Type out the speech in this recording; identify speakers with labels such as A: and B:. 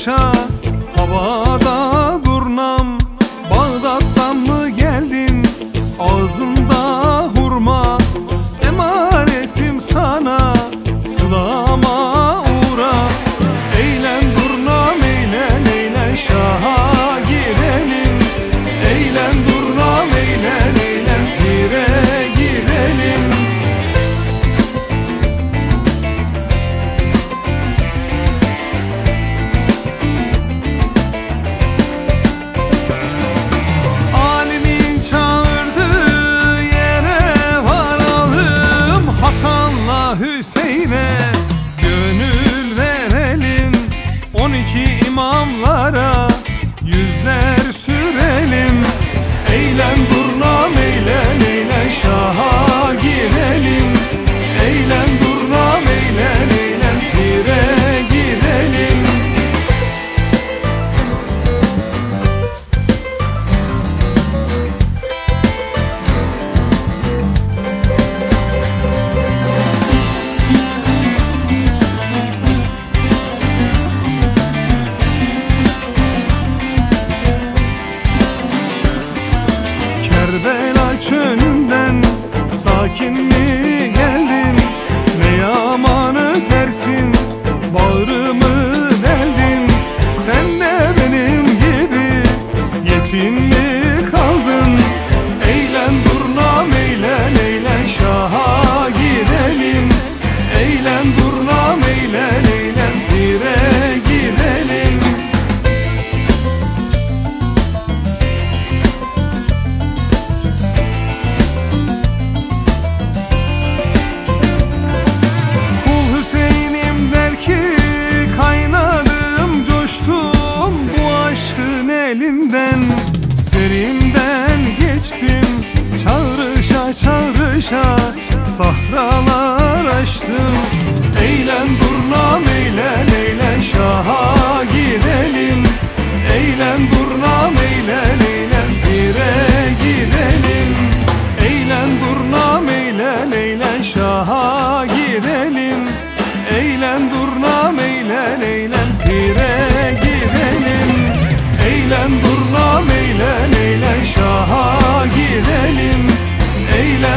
A: paşa, havada durnam. Bağdat'tan mı geldin, ağzında hurma? Emanetim sana, sılama uğra. Eğlen durnam eğlen, eğlen şaha girelim. Eğlen durnam eğlen, eğlen pire girelim. Ali'nin çağırdığı yere varalım. Hasan'la Hüseyin'e gönül verelim. 12 imamlara yüzler sürelim. Eğlen durnam eğlen, eğlen şaha girelim. Eğlen durnam eğlen, eğlen pire girelim. Kerbela çölünden sakin mi geldin? Ne yaman ötersin, bağrımı deldin. Sen de benim gibi yetim mi kaldın? Eğlen durnam eğlen, eğlen şaha girelim. Eğlen durnam eğlen, eğlen pire girelim. Kaynadım, coştum bu aşkın elinden. Serimden geçtim, çağrışa çağrışa sahralar aştım. Eğlen durnam eğlen, eğlen şaha girelim. Eğlen durnam eğlen, eğlen pire girelim. Eğlen durnam eğlen, eğlen şaha girelim. Eğlen durnam eğlen, eğlen pire girelim. Eğlen durnam eğlen, eğlen şaha girelim. Eğlen